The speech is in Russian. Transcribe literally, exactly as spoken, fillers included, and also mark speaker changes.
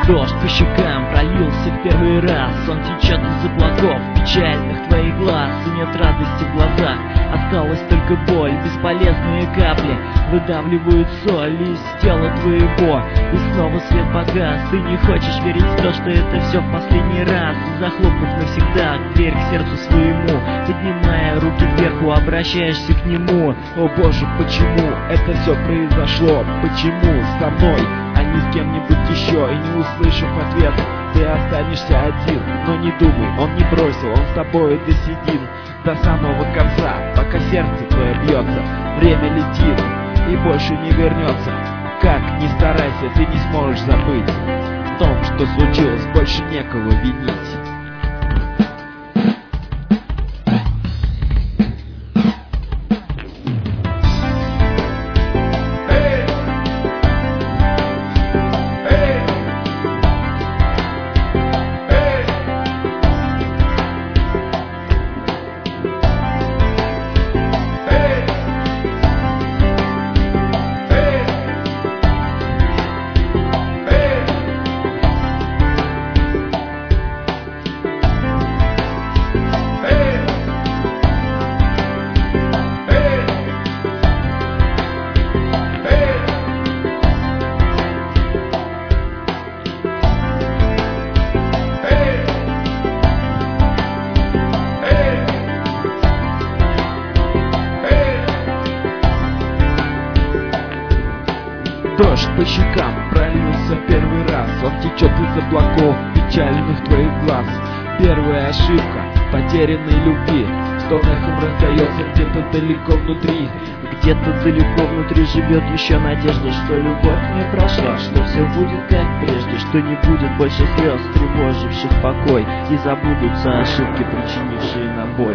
Speaker 1: Дождь по щекам пролился в первый раз. Он течет из облаков печальных твоих глаз. И нет радости в глазах, осталась только боль. Бесполезные капли выдавливают соль из тела твоего. И снова свет погас. Ты не хочешь верить в то, что это все в последний раз. И захлопнув навсегда дверь к сердцу своему, поднимая руки кверху, обращаешься к нему.
Speaker 2: О боже, почему это все произошло? Почему со мной, а не с кем-нибудь еще? И не услышав ответ, ты останешься один. Но не думай, он не бросил, он с тобой досидит до самого конца, пока сердце твое бьется. Время летит и больше не вернется. Как ни старайся, ты не сможешь забыть. В том, что случилось, больше некого винить. Дождь по щекам пролился первый раз. Он течет из облаков печальных твоих глаз. Первая ошибка потерянной любви стон эхом раздается где-то далеко внутри.
Speaker 1: Где-то далеко внутри живет еще надежда, что любовь не прошла, что все будет как прежде, что не будет больше слез, тревоживших покой, и забудутся ошибки, причинившие нам боль.